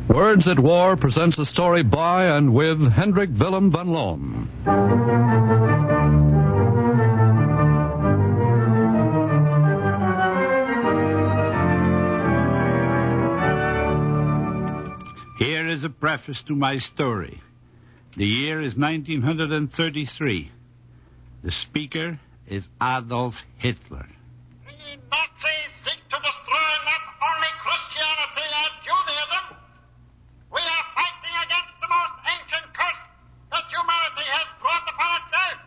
Words at War presents a story by and with Hendrik Willem van Loon. Here is a preface to my story. The year is 1933. The speaker is Adolf Hitler. The Nazis seek to destroy not only Christianity and Judaism. We are fighting against the most ancient curse that humanity has brought upon itself.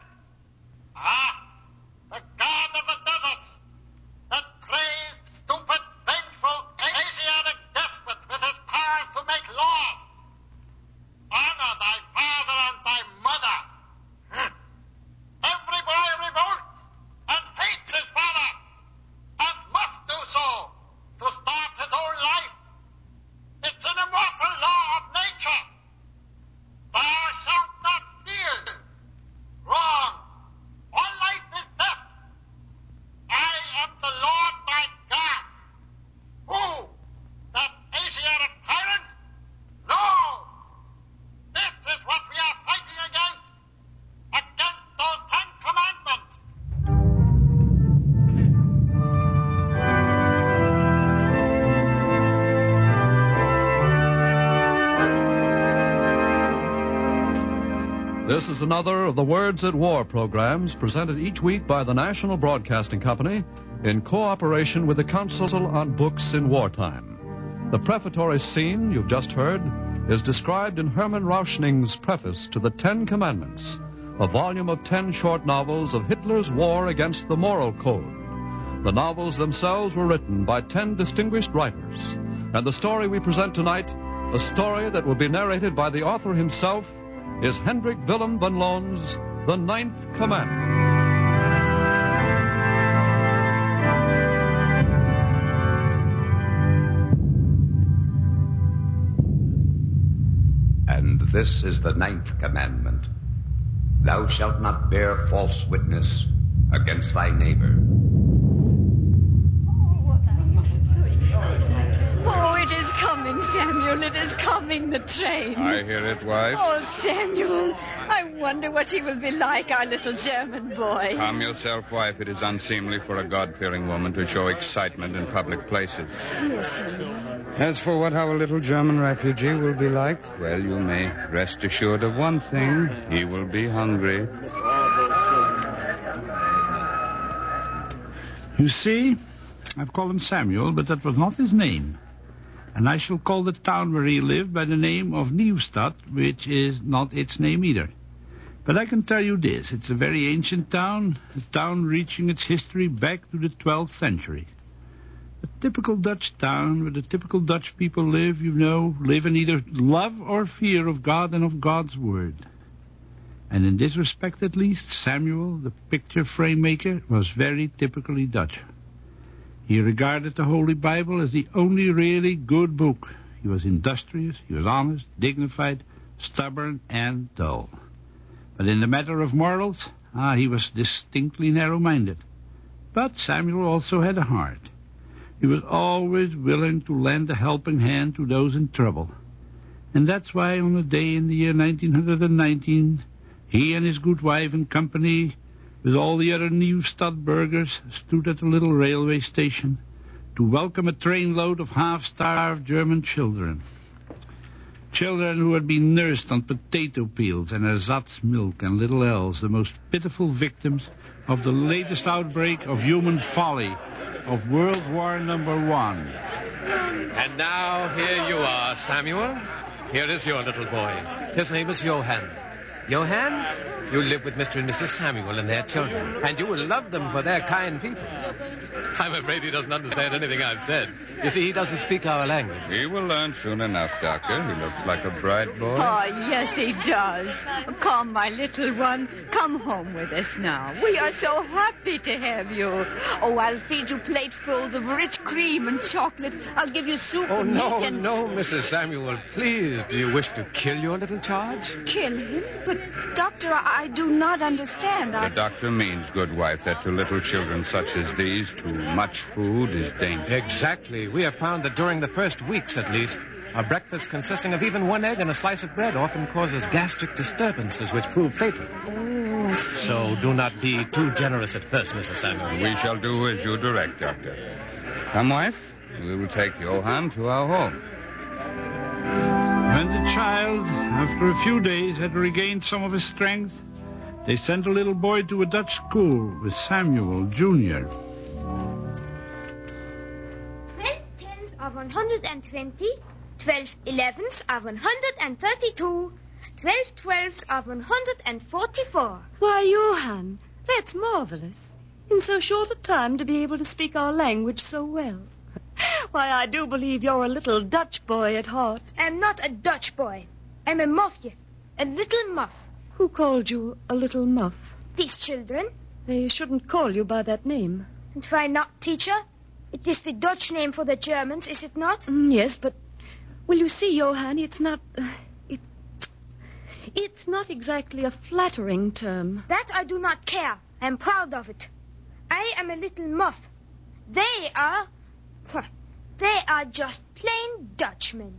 The god of the deserts, that crazed, stupid, vengeful, Asiatic despot with his powers to make laws. Honor thy father and thy mother. Every boy revolts and hates his father, and must do so to start his own life. It's an immortal law of nature. Thou shalt not steal. Wrong. All life is death. I am the Lord thy God. Who? That Asiatic tyrant? No. This is what we are fighting against. Against those 10 commandments. This is another of the Words at War programs presented each week by the National Broadcasting Company in cooperation with the Council on Books in Wartime. The prefatory scene you've just heard is described in Hermann Rauschning's preface to the 10 Commandments, a volume of 10 short novels of Hitler's war against the moral code. The novels themselves were written by 10 distinguished writers, and the story we present tonight, a story that will be narrated by the author himself, is Hendrik Willem van Loon's The Ninth Commandment. And this is the 9th commandment. Thou shalt not bear false witness against thy neighbor. Oh, it is coming, Samuel. It is coming, the train. I hear it, wife. Oh, Samuel, I wonder what he will be like, our little German boy. Calm yourself, wife. It is unseemly for a God-fearing woman to show excitement in public places. Yes, Samuel. As for what our little German refugee will be like, well, you may rest assured of one thing. He will be hungry. You see, I've called him Samuel, but that was not his name. And I shall call the town where he lived by the name of Nieuwstad, which is not its name either. But I can tell you this, it's a very ancient town, a town reaching its history back to the 12th century. A typical Dutch town where the typical Dutch people live, live in either love or fear of God and of God's word. And in this respect at least, Samuel, the picture frame maker, was very typically Dutch. He regarded the Holy Bible as the only really good book. He was industrious, he was honest, dignified, stubborn, and dull. But in the matter of morals, he was distinctly narrow-minded. But Samuel also had a heart. He was always willing to lend a helping hand to those in trouble. And that's why on a day in the year 1919, he and his good wife and company, with all the other Nieuwstad burghers, stood at the little railway station to welcome a trainload of half-starved German children. Children who had been nursed on potato peels and ersatz milk and little else, the most pitiful victims of the latest outbreak of human folly, of World War #1. And now here you are, Samuel. Here is your little boy. His name is Johann. Johann, you live with Mr. and Mrs. Samuel and their children, and you will love them for their kind people. I'm afraid he doesn't understand anything I've said. You see, he doesn't speak our language. He will learn soon enough, Doctor. He looks like a bright boy. Oh, yes, he does. Come, my little one. Come home with us now. We are so happy to have you. Oh, I'll feed you platefuls of rich cream and chocolate. I'll give you soup and meat and... No, Mrs. Samuel, please. Do you wish to kill your little charge? Kill him? But, Doctor, I do not understand. The doctor means, good wife, that to little children such as these, too much food is dangerous. Exactly. We have found that during the first weeks, at least, A breakfast consisting of even one egg and a slice of bread often causes gastric disturbances which prove fatal. Oh, I see. So do not be too generous at first, Mrs. Samuel. We shall do as you direct, Doctor. Come, wife. We will take Johann to our home. When the child, after a few days, had regained some of his strength, they sent a little boy to a Dutch school with Samuel, Jr. 12 tens are 120, 12 elevens are 132, 12 twelves are 144. Why, Johann, that's marvelous. In so short a time to be able to speak our language so well. Why, I do believe you're a little Dutch boy at heart. I'm not a Dutch boy. I'm a muffje, a little muff. Who called you a little muff? These children. They shouldn't call you by that name. And why not, teacher? It is the Dutch name for the Germans, is it not? Yes, but... Well, you see, Johann, it's not... It's not exactly a flattering term. That I do not care. I am proud of it. I am a little muff. They are just plain Dutchmen.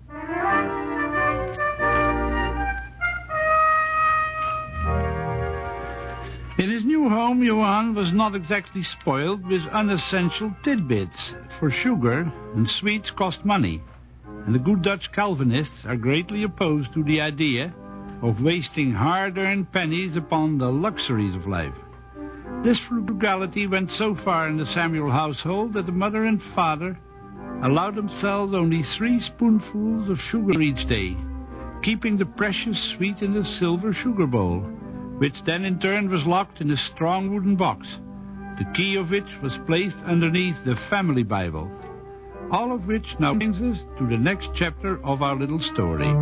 In his new home, Johann was not exactly spoiled with unessential tidbits, for sugar and sweets cost money, and the good Dutch Calvinists are greatly opposed to the idea of wasting hard-earned pennies upon the luxuries of life. This frugality went so far in the Samuel household that the mother and father allowed themselves only 3 spoonfuls of sugar each day, keeping the precious sweet in a silver sugar bowl, which then in turn was locked in a strong wooden box, the key of which was placed underneath the family Bible. All of which now brings us to the next chapter of our little story.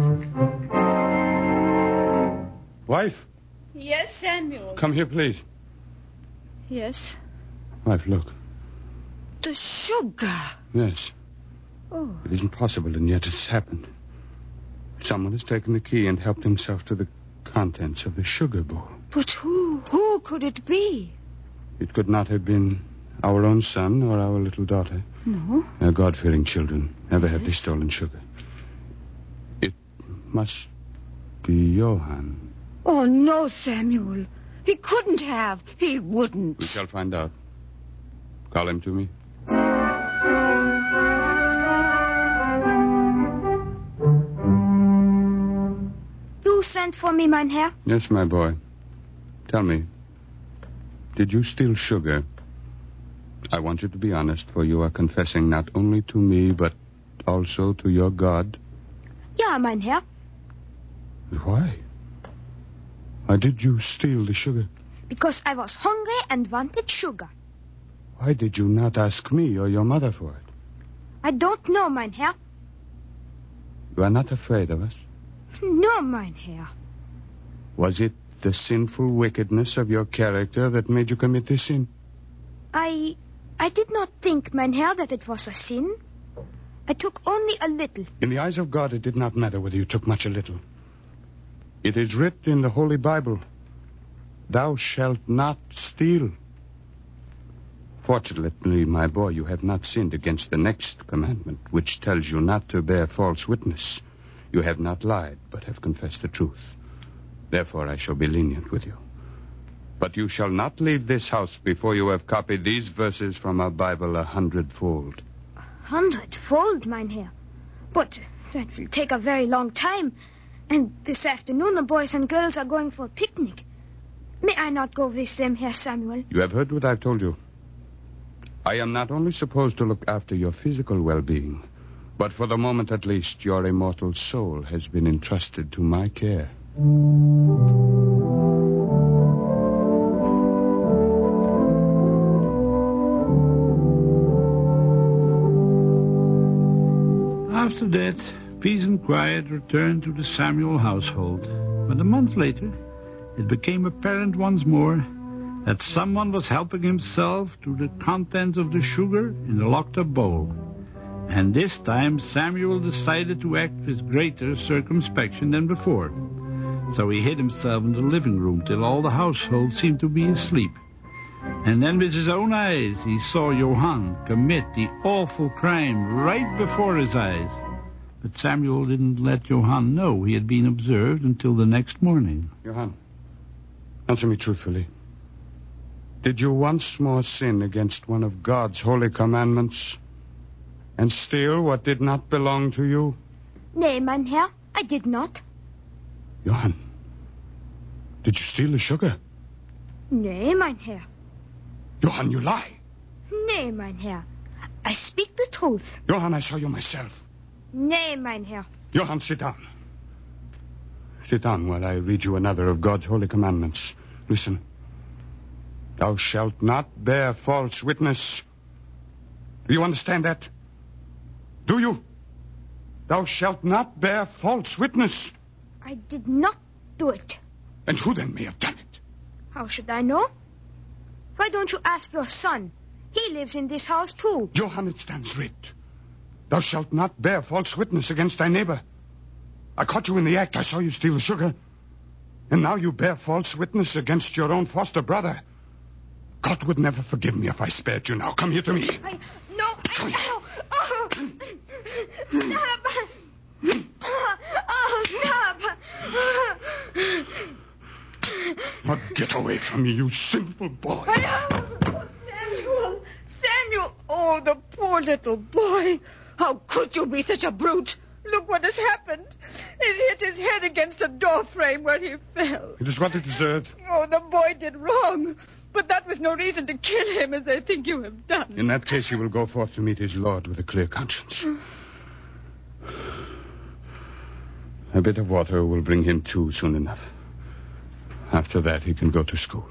Wife, Yes, Samuel. come here, please. Yes. Wife, look. The sugar. Yes. Oh. It isn't possible, and yet it's happened. Someone has taken the key and helped himself to the contents of the sugar bowl. But who could it be? It could not have been our own son or our little daughter. No. Our God-fearing children. Never have they stolen sugar. It must be Johann. Oh, no, Samuel. He couldn't have. He wouldn't. We shall find out. Call him to me. You sent for me, mein Herr? Yes, my boy. Tell me, did you steal sugar? I want you to be honest, for you are confessing not only to me, but also to your God. Ja, mein Herr. Why? Why did you steal the sugar? Because I was hungry and wanted sugar. Why did you not ask me or your mother for it? I don't know, mein Herr. You are not afraid of us? No, mein Herr. Was it the sinful wickedness of your character that made you commit this sin? I did not think, mein Herr, that it was a sin. I took only a little. In the eyes of God, it did not matter whether you took much or little. It is written in the Holy Bible, "Thou shalt not steal." Fortunately, my boy, you have not sinned against the next commandment, which tells you not to bear false witness. You have not lied, but have confessed the truth. Therefore, I shall be lenient with you. But you shall not leave this house before you have copied these verses from our Bible 100-fold. 100-fold, mein Herr. But that will take a very long time. And this afternoon the boys and girls are going for a picnic. May I not go with them, Herr Samuel? You have heard what I've told you. I am not only supposed to look after your physical well-being, but for the moment at least, your immortal soul has been entrusted to my care. After that, peace and quiet returned to the Samuel household. But a month later, it became apparent once more that someone was helping himself to the contents of the sugar in the locked-up bowl. And this time, Samuel decided to act with greater circumspection than before. So he hid himself in the living room till all the household seemed to be asleep. And then with his own eyes, he saw Johann commit the awful crime right before his eyes. But Samuel didn't let Johann know he had been observed until the next morning. Johann, answer me truthfully. Did you once more sin against one of God's holy commandments and steal what did not belong to you? Nay, mein Herr, I did not. Johann, did you steal the sugar? Nay, mein Herr. Johann, you lie. Nay, mein Herr. I speak the truth. Johann, I saw you myself. Nay, mein Herr. Johann, sit down. Sit down while I read you another of God's holy commandments. Listen. Thou shalt not bear false witness. Do you understand that? Do you? Thou shalt not bear false witness. I did not do it. And who then may have done it? How should I know? Why don't you ask your son? He lives in this house too. Johann, it stands writ. Thou shalt not bear false witness against thy neighbor. I caught you in the act. I saw you steal the sugar. And now you bear false witness against your own foster brother. God would never forgive me if I spared you now. Come here to me. No. Oh, stop. Oh, stop. Now get away from me, you sinful boy. Samuel. Oh, the poor little boy. How could you be such a brute? Look what has happened. He's hit his head against the door frame where he fell. It is what it deserved. Oh, the boy did wrong. But that was no reason to kill him as I think you have done. In that case, he will go forth to meet his Lord with a clear conscience. A bit of water will bring him to soon enough. After that, he can go to school.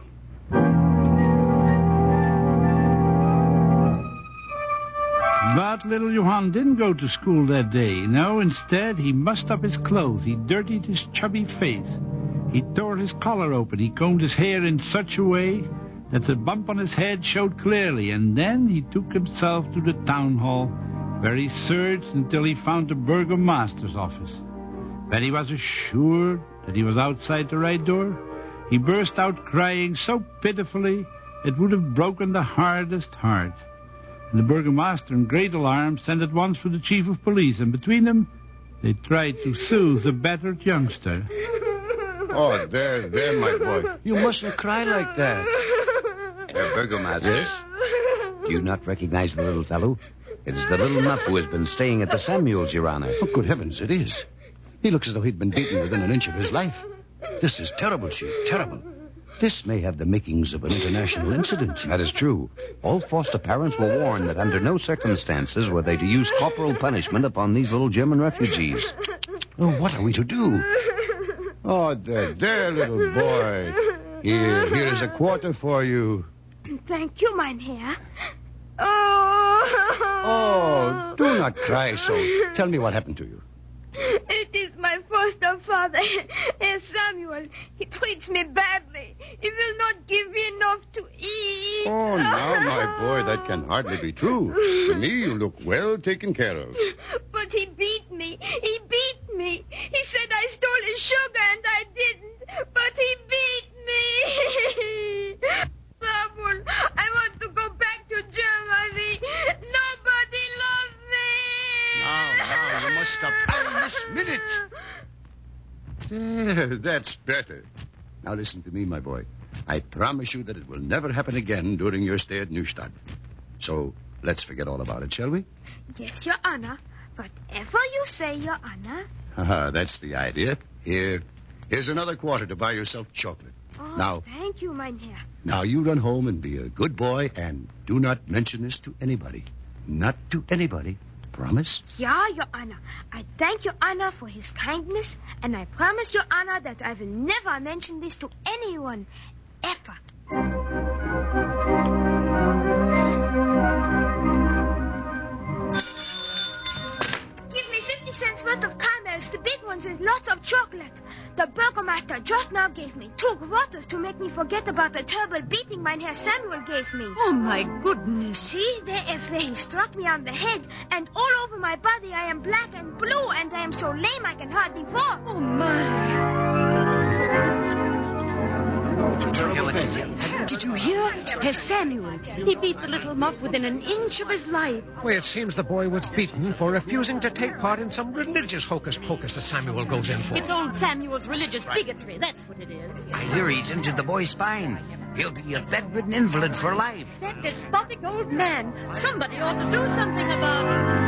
But little Johann didn't go to school that day. No, instead, he mussed up his clothes. He dirtied his chubby face. He tore his collar open. He combed his hair in such a way that the bump on his head showed clearly. And then he took himself to the town hall, where he searched until he found the burgomaster's office. When he was assured that he was outside the right door, he burst out crying so pitifully it would have broken the hardest heart. And the burgomaster, in great alarm, sent at once for the chief of police, and between them, they tried to soothe the battered youngster. Oh, there, my boy. You mustn't cry like that. Herr Burgomaster. Yes? Do you not recognize the little fellow? It is the little muff who has been staying at the Samuels, Your Honor. Oh, good heavens, it is. He looks as though he'd been beaten within an inch of his life. This is terrible, Chief, terrible. This may have the makings of an international incident. That is true. All foster parents were warned that under no circumstances were they to use corporal punishment upon these little German refugees. Oh, what are we to do? Oh, there, little boy. Here is a quarter for you. Thank you, mein Herr. Oh, do not cry so. Tell me what happened to you. It is my foster father, Samuel. He treats me badly. He will not give me enough to eat. Oh, now, my boy, that can hardly be true. To me, you look well taken care of. But he beat me. He beat me. He said I stole his sugar, and I didn't. But he beat me. Samuel, I want to go back to Germany. Nobody loves me. Now, you must stop crying this minute. There, that's better. Now listen to me, my boy. I promise you that it will never happen again during your stay at Neustadt. So let's forget all about it, shall we? Yes, Your Honor. Whatever you say, Your Honor. That's the idea. Here's another quarter to buy yourself chocolate. Oh, now, thank you, mein Herr. Now you run home and be a good boy and do not mention this to anybody. Not to anybody. Promise? Yeah, Your Honor. I thank Your Honor for his kindness, and I promise Your Honor that I will never mention this to anyone, ever. Give me 50 cents worth of caramels, the big ones with lots of chocolate. The burgomaster just now gave me 2 quarters to make me forget about the terrible beating mein Herr Samuel gave me. Oh, my goodness. See, there is where he struck me on the head, and all over my body I am black and blue, and I am so lame I can hardly walk. Oh, my. It's a terrible thing. Did you hear? Herr Samuel. He beat the little muff within an inch of his life. Well, it seems the boy was beaten for refusing to take part in some religious hocus-pocus that Samuel goes in for. It's old Samuel's religious bigotry. That's what it is. I hear he's injured the boy's spine. He'll be a bedridden invalid for life. That despotic old man. Somebody ought to do something about it.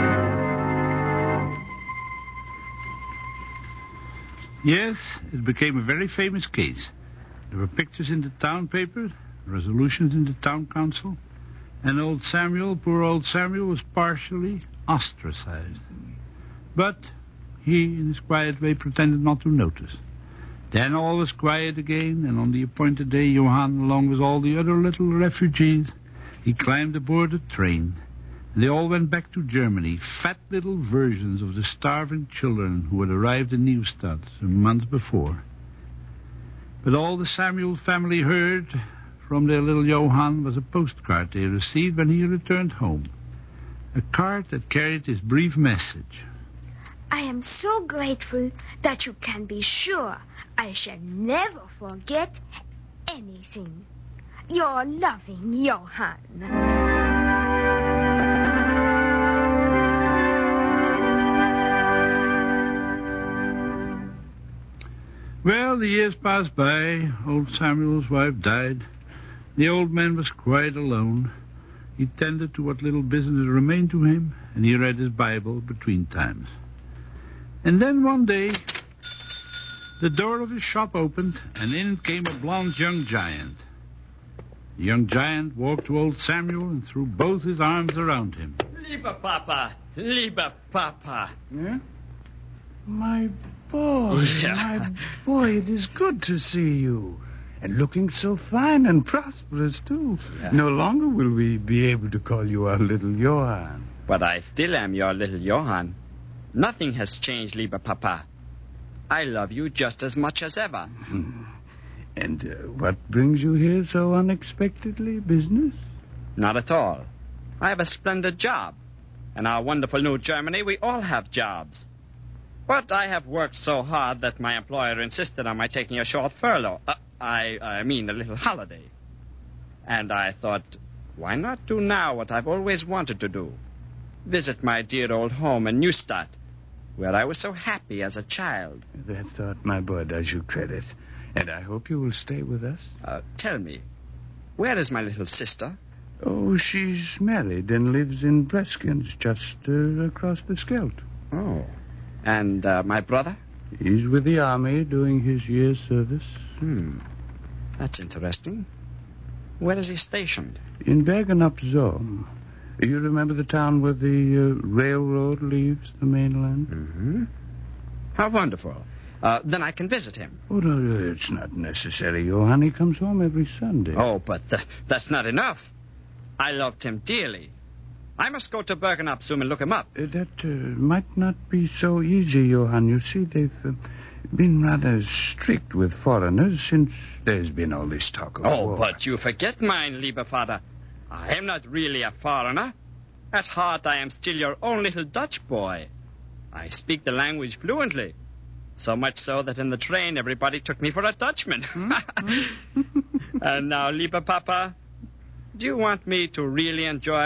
Yes, it became a very famous case. There were pictures in the town paper, resolutions in the town council, and poor old Samuel, was partially ostracized. But he, in his quiet way, pretended not to notice. Then all was quiet again, and on the appointed day, Johann, along with all the other little refugees, he climbed aboard a train. And they all went back to Germany, fat little versions of the starving children who had arrived in Neustadt a month before. But all the Samuel family heard from their little Johann was a postcard they received when he returned home. A card that carried his brief message. I am so grateful that you can be sure I shall never forget anything. Your loving Johann. Well, the years passed by. Old Samuel's wife died. The old man was quite alone. He tended to what little business remained to him, and he read his Bible between times. And then one day, the door of his shop opened, and in came a blond young giant. The young giant walked to old Samuel and threw both his arms around him. Lieber Papa, lieber Papa. Yeah? My boy, my boy, it is good to see you. And looking so fine and prosperous, too. Yeah. No longer will we be able to call you our little Johann. But I still am your little Johann. Nothing has changed, lieber Papa. I love you just as much as ever. And what brings you here so unexpectedly? Business? Not at all. I have a splendid job. In our wonderful new Germany, we all have jobs. But I have worked so hard that my employer insisted on my taking a short furlough. I mean a little holiday. And I thought, why not do now what I've always wanted to do? Visit my dear old home in Neustadt, where I was so happy as a child. That thought, my boy, does you credit. And I hope you will stay with us. Tell me, where is my little sister? Oh, she's married and lives in Breskins, just across the Scheldt. Oh. And my brother? He's with the army doing his year's service. That's interesting. Where is he stationed? In Bergen-op-Zoom. You remember the town where the railroad leaves the mainland? Mm-hmm. How wonderful. Then I can visit him. Oh, no, it's not necessary, Johann. He comes home every Sunday. Oh, but that's not enough. I loved him dearly. I must go to Bergen-op-Zoom and look him up. That might not be so easy, Johann. You see, they've been rather strict with foreigners since there's been all this talk of war. But you forget mine, lieber Vater. I am not really a foreigner. At heart, I am still your own little Dutch boy. I speak the language fluently. So much so that in the train, everybody took me for a Dutchman. And now, lieber Papa, do you want me to really enjoy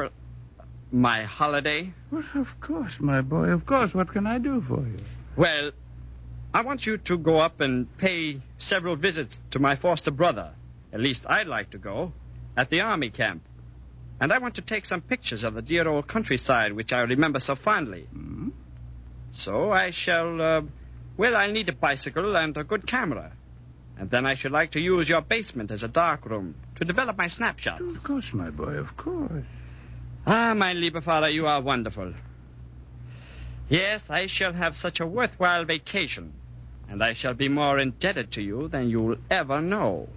my holiday? Well, of course, my boy, of course. What can I do for you? Well, I want you to go up and pay several visits to my foster brother. At least I'd like to go, at the army camp. And I want to take some pictures of the dear old countryside, which I remember so fondly. Mm-hmm. So I shall, I'll need a bicycle and a good camera. And then I should like to use your basement as a darkroom to develop my snapshots. Of course, my boy, of course. Ah, my lieber Vater, you are wonderful. Yes, I shall have such a worthwhile vacation, and I shall be more indebted to you than you'll ever know.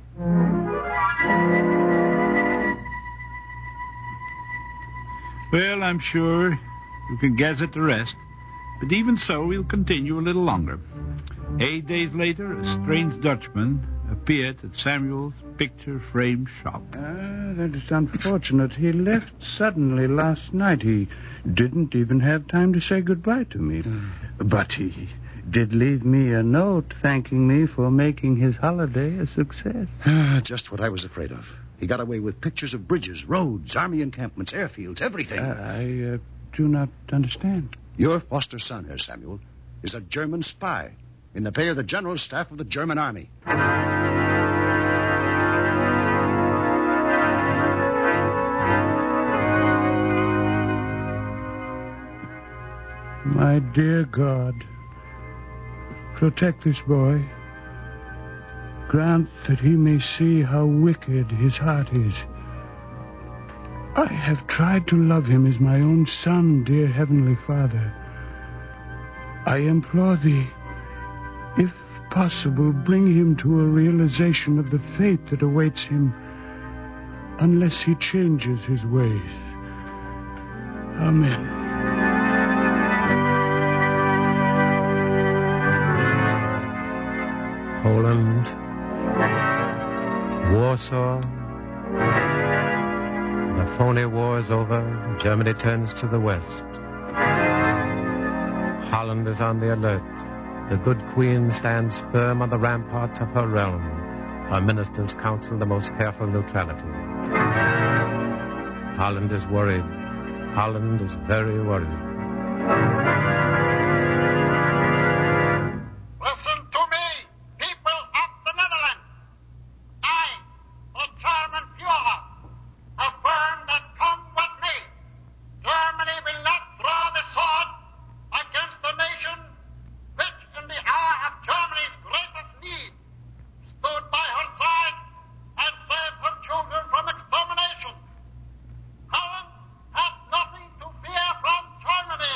Well, I'm sure you can guess at the rest. But even so, we'll continue a little longer. 8 days later, a strange Dutchman appeared at Samuel's picture-frame shop. That is unfortunate. He left suddenly last night. He didn't even have time to say goodbye to me. But he did leave me a note thanking me for making his holiday a success. Just what I was afraid of. He got away with pictures of bridges, roads, army encampments, airfields, everything. I do not understand. Your foster son, Herr Samuel, is a German spy in the pay of the General Staff of the German Army. My dear God, protect this boy. Grant that he may see how wicked his heart is. I have tried to love him as my own son, dear Heavenly Father. I implore thee, if possible, bring him to a realization of the fate that awaits him, unless he changes his ways. Amen. Poland, Warsaw. The phony war is over. Germany turns to the west. Holland is on the alert. The good queen stands firm on the ramparts of her realm. Her ministers counsel the most careful neutrality. Holland is worried. Holland is very worried. Listen to me, people of the Netherlands. I, the German Führer, affirm that come with me. Germany will not draw the sword against a nation which in the hour of Germany's greatest need stood by her side and saved her children from extermination. Holland has nothing to fear from Germany.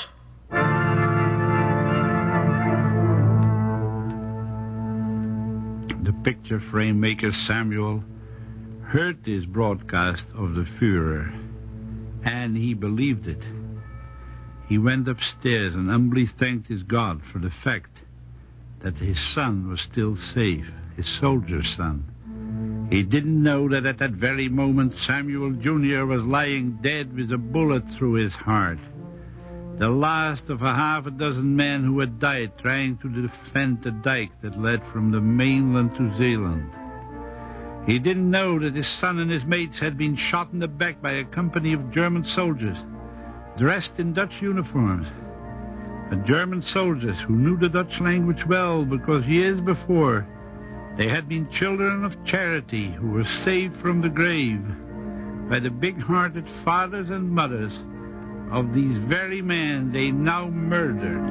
The picture frame maker Samuel heard this broadcast of the Führer, and he believed it. He went upstairs and humbly thanked his God for the fact that his son was still safe, his soldier son. He didn't know that at that very moment Samuel Jr. was lying dead with a bullet through his heart. The last of a half a dozen men who had died trying to defend the dike that led from the mainland to Zeeland. He didn't know that his son and his mates had been shot in the back by a company of German soldiers, dressed in Dutch uniforms. The German soldiers who knew the Dutch language well because years before they had been children of charity who were saved from the grave by the big-hearted fathers and mothers of these very men they now murdered.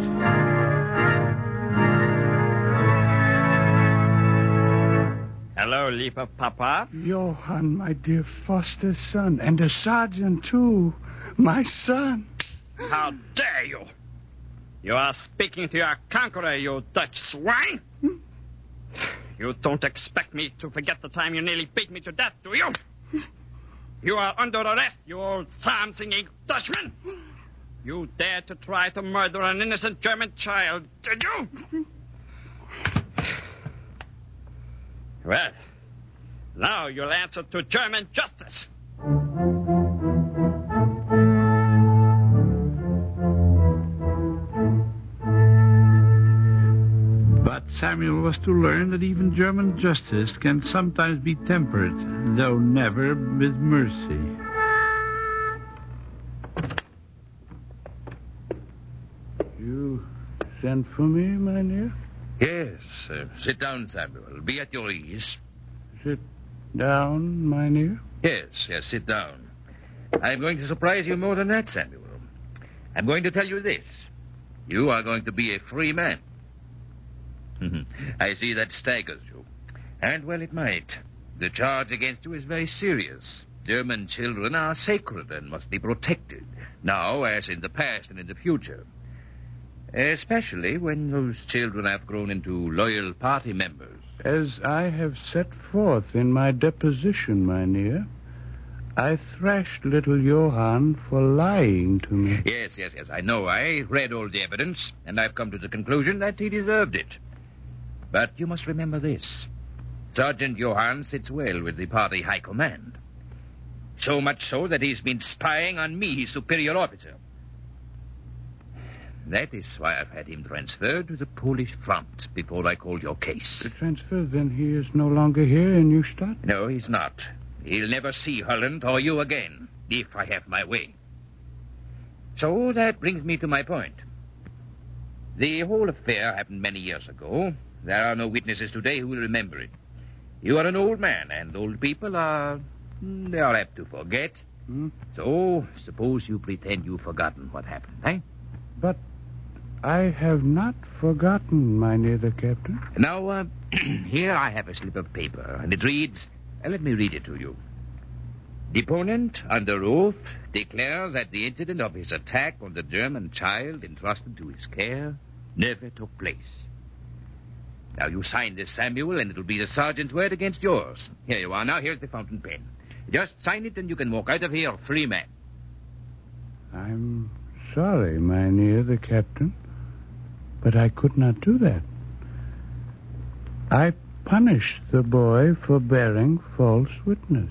Hello, lieber Papa. Johann, my dear foster son, and the sergeant, too. My son. How dare you? You are speaking to your conqueror, you Dutch swine. You don't expect me to forget the time you nearly beat me to death, do you? You are under arrest, you old psalm-singing Dutchman. You dared to try to murder an innocent German child, did you? Well, now you'll answer to German justice. But Samuel was to learn that even German justice can sometimes be tempered, though never with mercy. You sent for me, mynheer? Yes. Sit down, Samuel. Be at your ease. Sit down, mynheer? Yes, sit down. I'm going to surprise you more than that, Samuel. I'm going to tell you this. You are going to be a free man. I see that staggers you. And, well, it might. The charge against you is very serious. German children are sacred and must be protected, now as in the past and in the future. Especially when those children have grown into loyal party members. As I have set forth in my deposition, mynheer, I thrashed little Johann for lying to me. Yes, I know. I read all the evidence, and I've come to the conclusion that he deserved it. But you must remember this. Sergeant Johann sits well with the party high command. So much so that he's been spying on me, his superior officer. That is why I've had him transferred to the Polish front before I called your case. The transfer, then he is no longer here in Neustadt? No, he's not. He'll never see Holland or you again, if I have my way. So that brings me to my point. The whole affair happened many years ago. There are no witnesses today who will remember it. You are an old man, and old people are apt to forget. So, suppose you pretend you've forgotten what happened, eh? But I have not forgotten, Mynheer the Captain. Now, here I have a slip of paper, and it reads... let me read it to you. Deponent, under oath, declares that the incident of his attack on the German child entrusted to his care never took place. Now, you sign this, Samuel, and it'll be the sergeant's word against yours. Here you are. Now, here's the fountain pen. Just sign it, and you can walk out of here free man. I'm sorry, Mynheer the Captain, but I could not do that. I punished the boy for bearing false witness.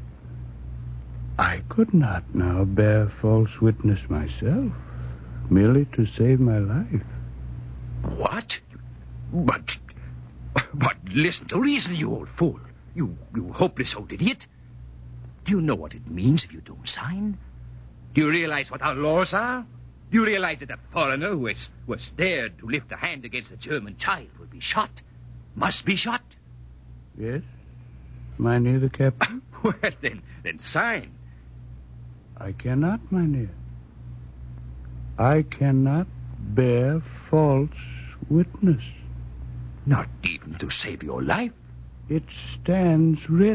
I could not now bear false witness myself, merely to save my life. What? But listen to reason, you old fool. You hopeless old idiot. Do you know what it means if you don't sign? Do you realize what our laws are? Do you realize that a foreigner who was dared to lift a hand against a German child will be shot? Must be shot? Yes, Mynheer the Captain. Well, then sign. I cannot, Mynheer. I cannot bear false witness. Not even to save your life? It stands writ.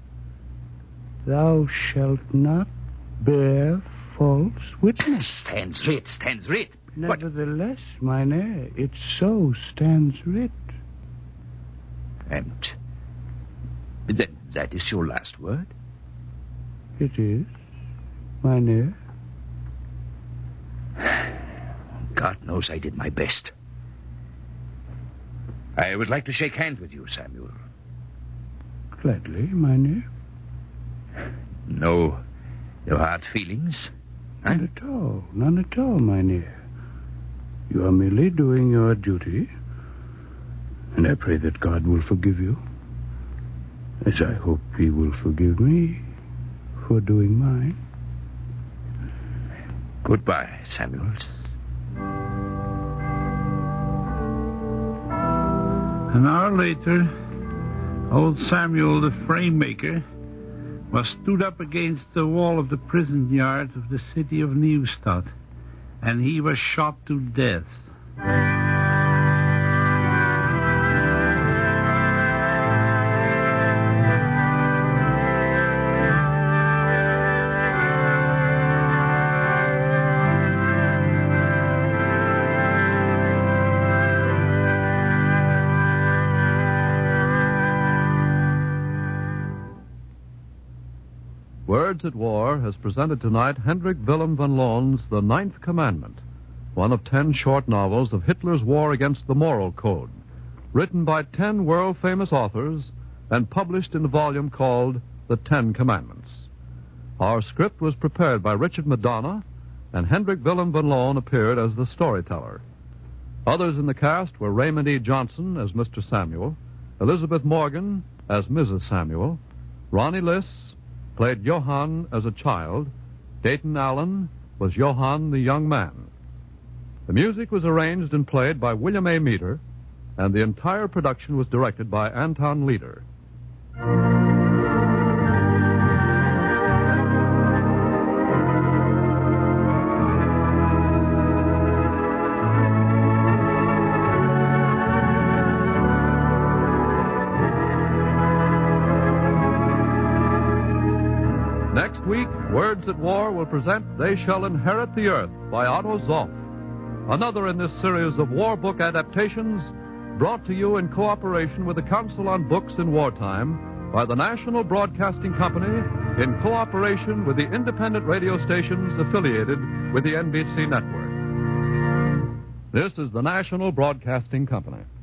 Thou shalt not bear false witness. Stands writ. Nevertheless, Mynheer, it so stands writ. And then that is your last word? It is, Mynheer. God knows I did my best. I would like to shake hands with you, Samuel. Gladly, Mynheer. No hard feelings? None at all, Mynheer. You are merely doing your duty, and I pray that God will forgive you, as I hope he will forgive me for doing mine. Goodbye, Samuel. An hour later, old Samuel the frame maker was stood up against the wall of the prison yard of the city of Neustadt, and he was shot to death. Words at War has presented tonight Hendrik Willem van Loen's The Ninth Commandment, one of 10 short novels of Hitler's war against the moral code, written by 10 world-famous authors and published in a volume called The 10 Commandments. Our script was prepared by Richard Madonna, and Hendrik Willem van Loen appeared as the storyteller. Others in the cast were Raymond E. Johnson as Mr. Samuel, Elizabeth Morgan as Mrs. Samuel, Ronnie Liss played Johann as a child. Dayton Allen was Johann the young man. The music was arranged and played by William A. Meader, and the entire production was directed by Anton Leader. Next week, Words at War will present They Shall Inherit the Earth by Otto Zoff, another in this series of war book adaptations brought to you in cooperation with the Council on Books in Wartime by the National Broadcasting Company in cooperation with the independent radio stations affiliated with the NBC network. This is the National Broadcasting Company.